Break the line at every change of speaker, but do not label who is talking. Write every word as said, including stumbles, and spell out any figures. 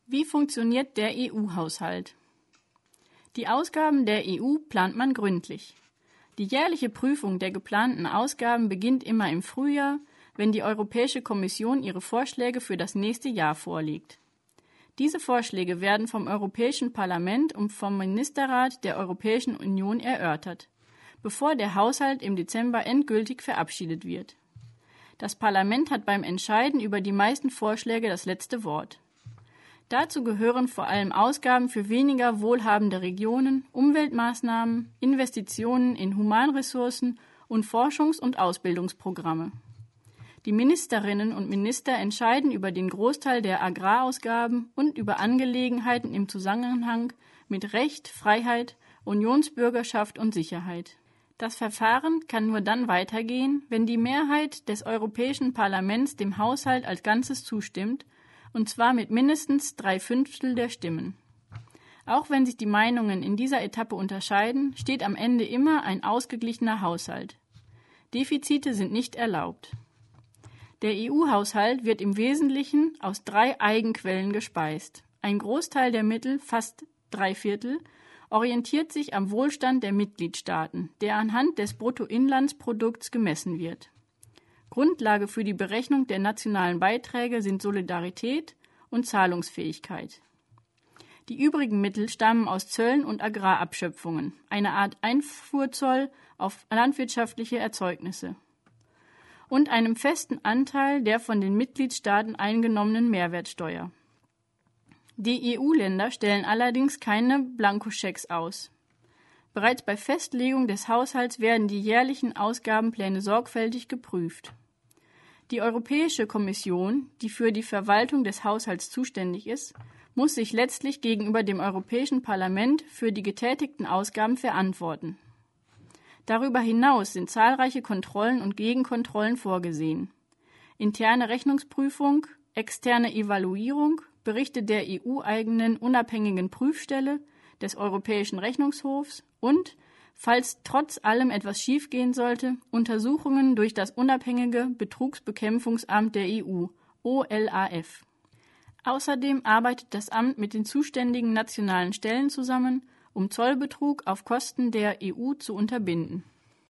Wie funktioniert der E U-Haushalt? Die Ausgaben der E U plant man gründlich. Die jährliche Prüfung der geplanten Ausgaben beginnt immer im Frühjahr, wenn die Europäische Kommission ihre Vorschläge für das nächste Jahr vorlegt. Diese Vorschläge werden vom Europäischen Parlament und vom Ministerrat der Europäischen Union erörtert, bevor der Haushalt im Dezember endgültig verabschiedet wird. Das Parlament hat beim Entscheiden über die meisten Vorschläge das letzte Wort. Dazu gehören vor allem Ausgaben für weniger wohlhabende Regionen, Umweltmaßnahmen, Investitionen in Humanressourcen und Forschungs- und Ausbildungsprogramme. Die Ministerinnen und Minister entscheiden über den Großteil der Agrarausgaben und über Angelegenheiten im Zusammenhang mit Recht, Freiheit, Unionsbürgerschaft und Sicherheit. Das Verfahren kann nur dann weitergehen, wenn die Mehrheit des Europäischen Parlaments dem Haushalt als Ganzes zustimmt, und zwar mit mindestens drei Fünftel der Stimmen. Auch wenn sich die Meinungen in dieser Etappe unterscheiden, steht am Ende immer ein ausgeglichener Haushalt. Defizite sind nicht erlaubt. Der E U-Haushalt wird im Wesentlichen aus drei Eigenquellen gespeist. Ein Großteil der Mittel, fast drei Viertel, orientiert sich am Wohlstand der Mitgliedstaaten, der anhand des Bruttoinlandsprodukts gemessen wird. Grundlage für die Berechnung der nationalen Beiträge sind Solidarität und Zahlungsfähigkeit. Die übrigen Mittel stammen aus Zöllen und Agrarabschöpfungen, eine Art Einfuhrzoll auf landwirtschaftliche Erzeugnisse, und einem festen Anteil der von den Mitgliedstaaten eingenommenen Mehrwertsteuer. Die E U-Länder stellen allerdings keine Blankoschecks aus. Bereits bei Festlegung des Haushalts werden die jährlichen Ausgabenpläne sorgfältig geprüft. Die Europäische Kommission, die für die Verwaltung des Haushalts zuständig ist, muss sich letztlich gegenüber dem Europäischen Parlament für die getätigten Ausgaben verantworten. Darüber hinaus sind zahlreiche Kontrollen und Gegenkontrollen vorgesehen. Interne Rechnungsprüfung, externe Evaluierung, Berichte der E U-eigenen unabhängigen Prüfstelle, des Europäischen Rechnungshofs und, falls trotz allem etwas schiefgehen sollte, Untersuchungen durch das unabhängige Betrugsbekämpfungsamt der E U, O L A F. Außerdem arbeitet das Amt mit den zuständigen nationalen Stellen zusammen, um Zollbetrug auf Kosten der E U zu unterbinden.